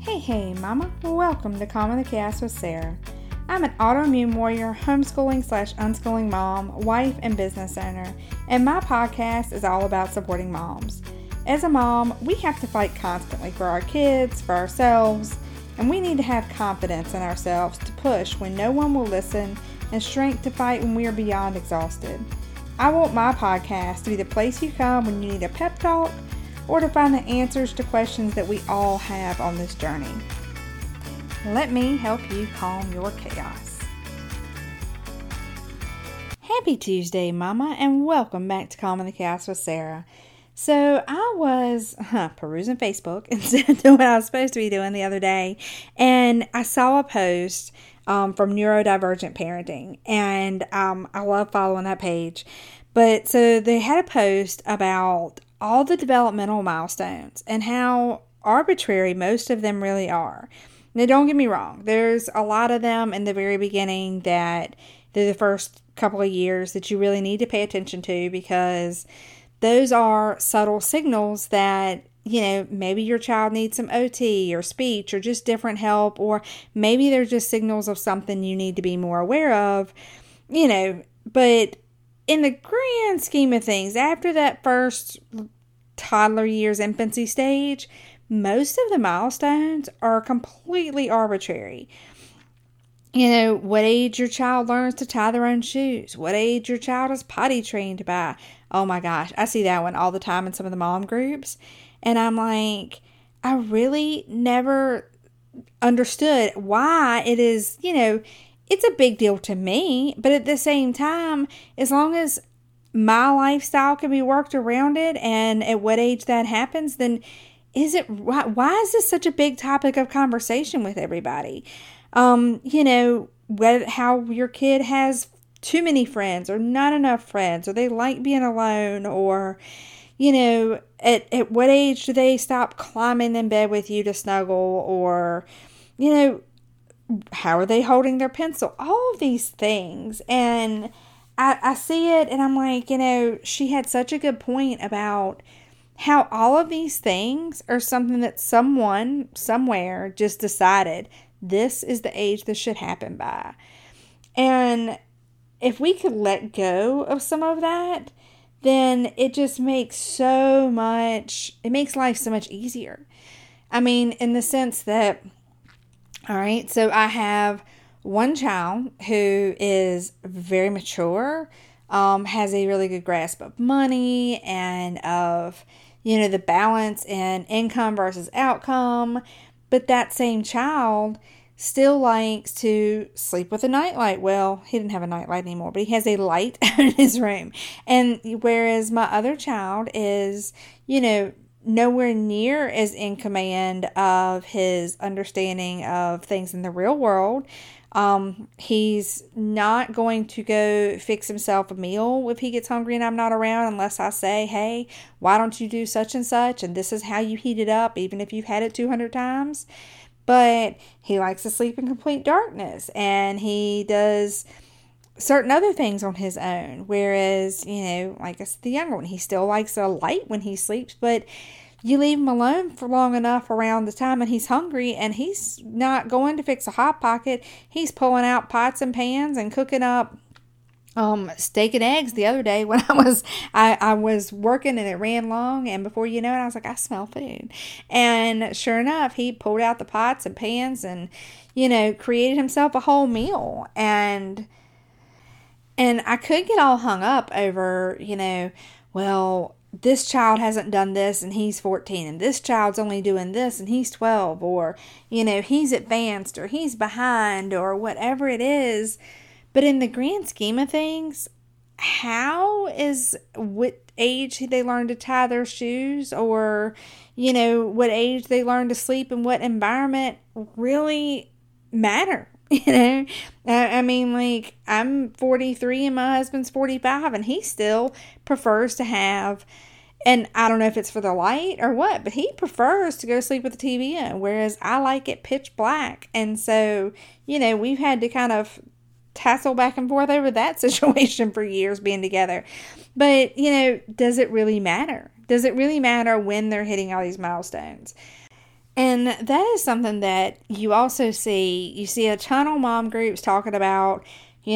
Hey, Mama. Welcome to Calm in the Chaos with Sarah. I'm an autoimmune warrior, homeschooling/unschooling mom, wife, and business owner, and my podcast is all about supporting moms. As a mom, we have to fight constantly for our kids, for ourselves, and we need to have confidence in ourselves to push when no one will listen and strength to fight when we are beyond exhausted. I want my podcast to be the place you come when you need a pep talk or to find the answers to questions that we all have on this journey. Let me help you calm your chaos. Happy Tuesday, Mama, and welcome back to Calm in the Chaos with Sarah. So I was perusing Facebook instead of doing what I was supposed to be doing the other day, and I saw a post from Neurodivergent Parenting, and I love following that page. But so they had a post about all the developmental milestones and how arbitrary most of them really are. Now, don't get me wrong. There's a lot of them in the very beginning that they're the first couple of years that you really need to pay attention to, because those are subtle signals that, maybe your child needs some OT or speech or just different help, or maybe they're just signals of something you need to be more aware of, but in the grand scheme of things, after that first toddler years infancy stage, most of the milestones are completely arbitrary. What age your child learns to tie their own shoes, what age your child is potty trained by. Oh my gosh, I see that one all the time in some of the mom groups. And I'm like, I really never understood why it is, it's a big deal to me, but at the same time, as long as my lifestyle can be worked around it and at what age that happens, then why is this such a big topic of conversation with everybody? How your kid has too many friends or not enough friends, or they like being alone, or, at what age do they stop climbing in bed with you to snuggle, or, how are they holding their pencil? All of these things. And I see it and I'm like, she had such a good point about how all of these things are something that someone somewhere just decided this is the age this should happen by. And if we could let go of some of that, then it just makes it makes life so much easier. I mean, in the sense that, all right, so I have one child who is very mature, has a really good grasp of money and of, the balance in income versus outcome. But that same child still likes to sleep with a nightlight. Well, he didn't have a nightlight anymore, but he has a light in his room. And whereas my other child is, nowhere near as in command of his understanding of things in the real world. He's not going to go fix himself a meal if he gets hungry and I'm not around, unless I say, hey, why don't you do such and such? And this is how you heat it up, even if you've had it 200 times. But he likes to sleep in complete darkness, and he does certain other things on his own. Whereas, like I said, the younger one, he still likes a light when he sleeps, but you leave him alone for long enough around the time and he's hungry, and he's not going to fix a Hot Pocket. He's pulling out pots and pans and cooking up steak and eggs the other day when I was working and it ran long, and before you know it, I was like, I smell food. And sure enough, he pulled out the pots and pans and, created himself a whole meal. And I could get all hung up over, well, this child hasn't done this and he's 14, and this child's only doing this and he's 12, or, he's advanced or he's behind or whatever it is. But in the grand scheme of things, what age they learn to tie their shoes, or, what age they learn to sleep in what environment really matter? I mean, like, I'm 43 and my husband's 45, and he still prefers to have, and I don't know if it's for the light or what, but he prefers to go sleep with the TV on, whereas I like it pitch black. And so, we've had to kind of tassel back and forth over that situation for years being together. But, does it really matter? Does it really matter when they're hitting all these milestones? And that is something that you also see. You see a ton of mom groups talking about,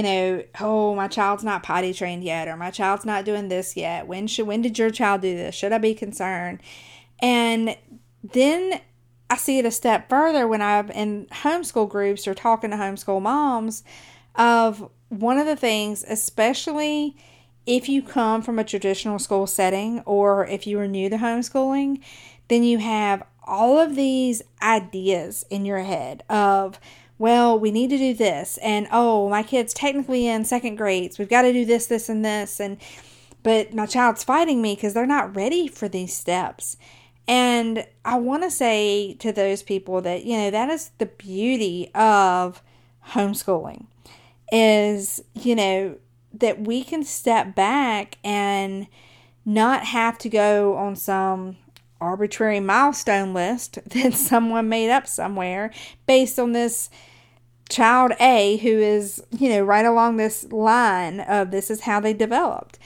oh, my child's not potty trained yet, or my child's not doing this yet. When did your child do this? Should I be concerned? And then I see it a step further when I'm in homeschool groups or talking to homeschool moms of one of the things, especially if you come from a traditional school setting or if you are new to homeschooling, then you have all of these ideas in your head of, well, we need to do this. And, oh, my kid's technically in second grade, so we've got to do this, this, and this. But my child's fighting me because they're not ready for these steps. And I want to say to those people that, that is the beauty of homeschooling is, that we can step back and not have to go on some arbitrary milestone list that someone made up somewhere based on this child A who is, right along this line of this is how they developed.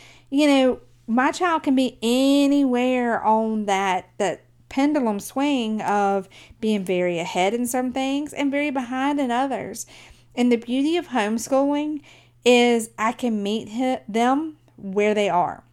My child can be anywhere on that pendulum swing of being very ahead in some things and very behind in others. And the beauty of homeschooling is I can meet them where they are.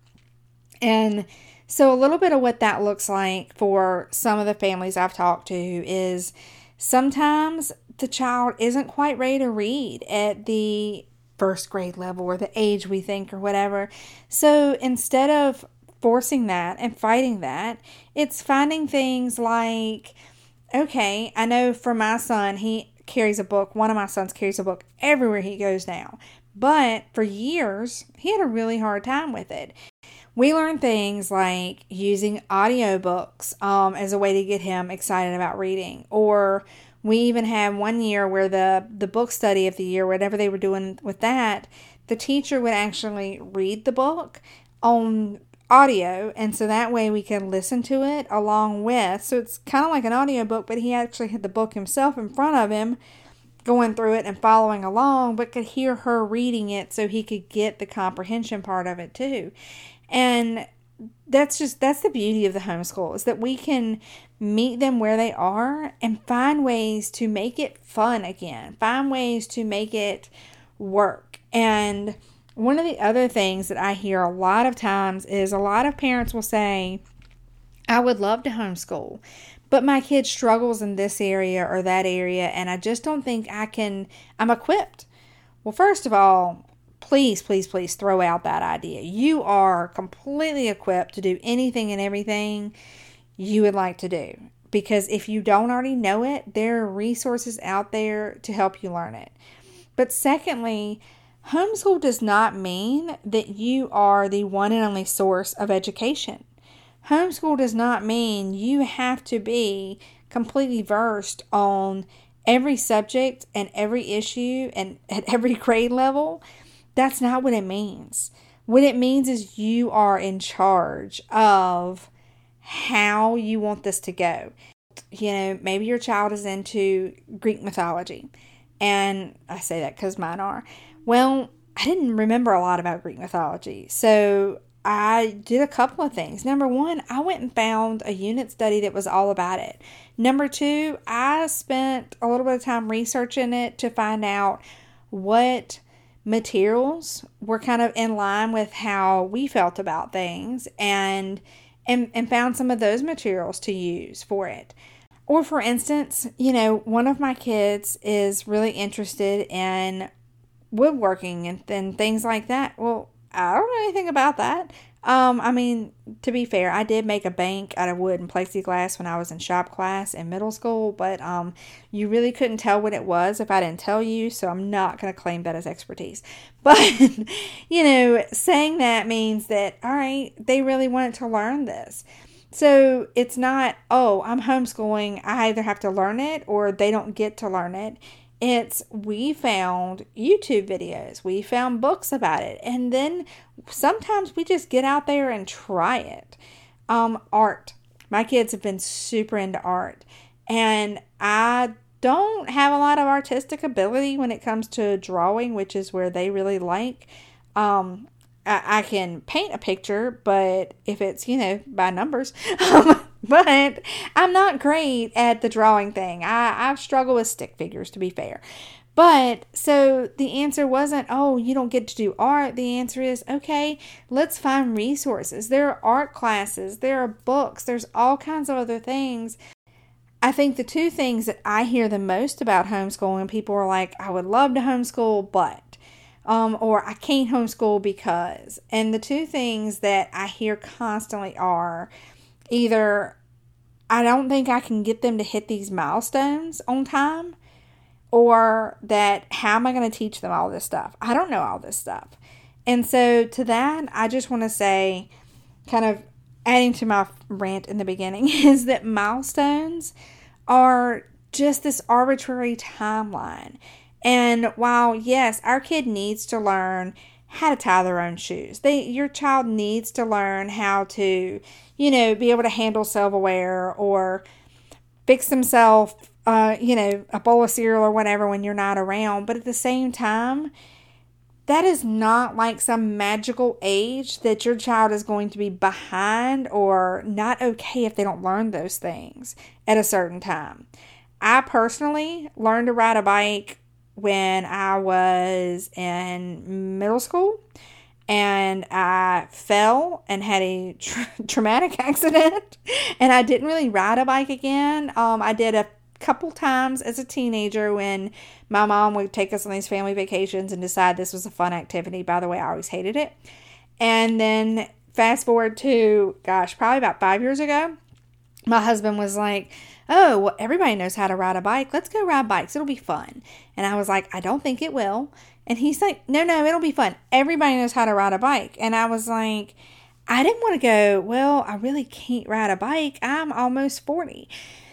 And so a little bit of what that looks like for some of the families I've talked to is sometimes the child isn't quite ready to read at the first grade level or the age we think or whatever. So instead of forcing that and fighting that, it's finding things like, okay, I know for my son, he carries a book. One of my sons carries a book everywhere he goes now. But for years, he had a really hard time with it. We learned things like using audiobooks as a way to get him excited about reading. Or we even had one year where the book study of the year, whatever they were doing with that, the teacher would actually read the book on audio. And so that way we can listen to it along with. So it's kind of like an audiobook, but he actually had the book himself in front of him, going through it and following along, but could hear her reading it so he could get the comprehension part of it too. And that's the beauty of the homeschool is that we can meet them where they are and find ways to make it fun again, find ways to make it work. And one of the other things that I hear a lot of times is a lot of parents will say, I would love to homeschool, but my kid struggles in this area or that area, and I just don't think I'm equipped. Well, first of all, please, please, please throw out that idea. You are completely equipped to do anything and everything you would like to do. Because if you don't already know it, there are resources out there to help you learn it. But secondly, homeschool does not mean that you are the one and only source of education. Homeschool does not mean you have to be completely versed on every subject and every issue and at every grade level. That's not what it means. What it means is you are in charge of how you want this to go. Maybe your child is into Greek mythology. And I say that because mine are. Well, I didn't remember a lot about Greek mythology. So I did a couple of things. Number one, I went and found a unit study that was all about it. Number two, I spent a little bit of time researching it to find out what materials were kind of in line with how we felt about things and found some of those materials to use for it. Or for instance, one of my kids is really interested in woodworking and things like that. Well, I don't know anything about that. To be fair, I did make a bank out of wood and plexiglass when I was in shop class in middle school, but you really couldn't tell what it was if I didn't tell you, so I'm not going to claim that as expertise. But, saying that means that, all right, they really wanted to learn this. So it's not, oh, I'm homeschooling, I either have to learn it or they don't get to learn it. It's we found YouTube videos, we found books about it, and then sometimes we just get out there and try it. Art. My kids have been super into art, and I don't have a lot of artistic ability when it comes to drawing, which is where they really like. I can paint a picture, but if it's, by numbers, but I'm not great at the drawing thing. I struggle with stick figures, to be fair. But so the answer wasn't, oh, you don't get to do art. The answer is, okay, let's find resources. There are art classes, there are books, there's all kinds of other things. I think the two things that I hear the most about homeschooling, people are like, I would love to homeschool, but, or I can't homeschool because. And the two things that I hear constantly are either, I don't think I can get them to hit these milestones on time, or that, how am I going to teach them all this stuff? I don't know all this stuff. And so to that, I just want to say, kind of adding to my rant in the beginning, is that milestones are just this arbitrary timeline. And while, yes, our kid needs to learn how to tie their own shoes. Your child needs to learn how to, be able to handle Silverware or fix themselves, a bowl of cereal or whatever when you're not around. But at the same time, that is not like some magical age that your child is going to be behind or not okay if they don't learn those things at a certain time. I personally learned to ride a bike when I was in middle school, and I fell and had a traumatic accident, and I didn't really ride a bike again. I did a couple times as a teenager when my mom would take us on these family vacations and decide this was a fun activity. By the way, I always hated it. And then fast forward to, probably about 5 years ago, my husband was like, oh, well, everybody knows how to ride a bike. Let's go ride bikes. It'll be fun. And I was like, I don't think it will. And he's like, no, it'll be fun. Everybody knows how to ride a bike. And I was like, I didn't want to go, well, I really can't ride a bike. I'm almost 40.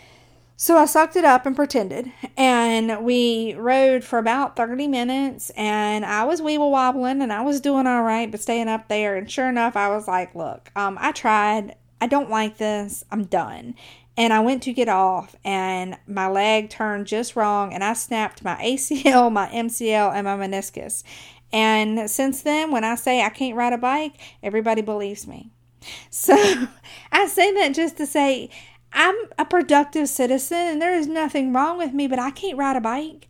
So I sucked it up and pretended, and we rode for about 30 minutes, and I was weeble wobbling, and I was doing all right, but staying up there, and sure enough, I was like, look, I tried, I don't like this, I'm done. And I went to get off, and my leg turned just wrong, and I snapped my ACL, my MCL, and my meniscus. And since then, when I say I can't ride a bike, everybody believes me. So I say that just to say, I'm a productive citizen and there is nothing wrong with me, but I can't ride a bike.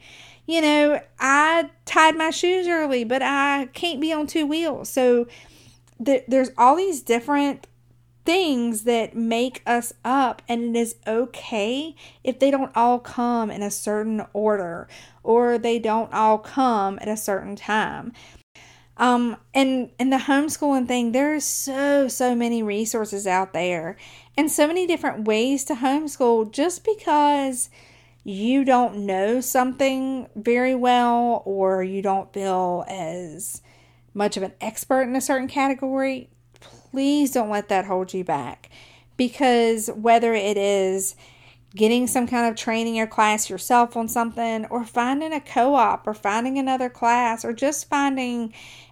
I tied my shoes early, but I can't be on two wheels. So there's all these different things that make us up, and it is okay if they don't all come in a certain order or they don't all come at a certain time. And the homeschooling thing, there's so many resources out there and so many different ways to homeschool. Just because you don't know something very well or you don't feel as much of an expert in a certain category, please don't let that hold you back. Because whether it is getting some kind of training or class yourself on something, or finding a co-op, or finding another class, or just finding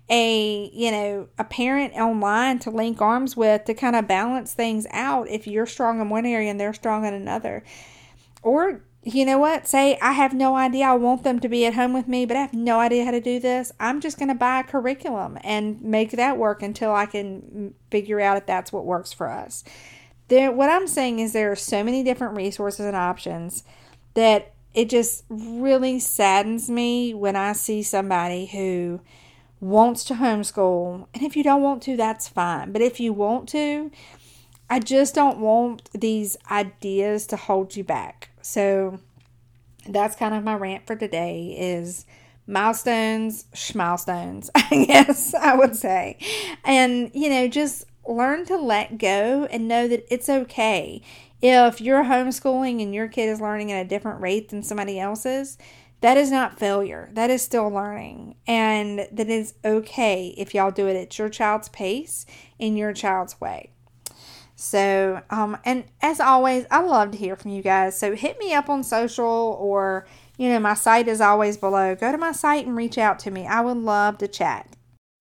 a parent online to link arms with to kind of balance things out if you're strong in one area and they're strong in another. Or, say, I have no idea, I want them to be at home with me, but I have no idea how to do this. I'm just going to buy a curriculum and make that work until I can figure out if that's what works for us. What I'm saying is there are so many different resources and options that it just really saddens me when I see somebody who wants to homeschool. And if you don't want to, that's fine. But if you want to, I just don't want these ideas to hold you back. So that's kind of my rant for today is milestones, schmilestones, I guess I would say. And, just learn to let go and know that it's okay. If you're homeschooling and your kid is learning at a different rate than somebody else's, that is not failure. That is still learning. And that is okay if y'all do it at your child's pace, in your child's way. So, and as always, I love to hear from you guys. So hit me up on social, or, my site is always below. Go to my site and reach out to me. I would love to chat.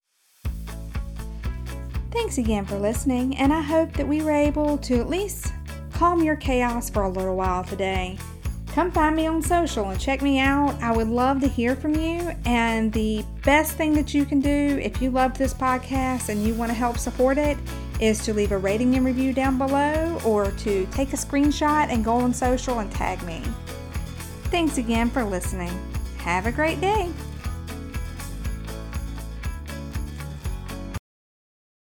Thanks again for listening, and I hope that we were able to at least calm your chaos for a little while today. come find me on social and check me out. I would love to hear from you. And the best thing that you can do if you love this podcast and you want to help support it is to leave a rating and review down below, or to take a screenshot and go on social and tag me. Thanks again for listening. Have a great day.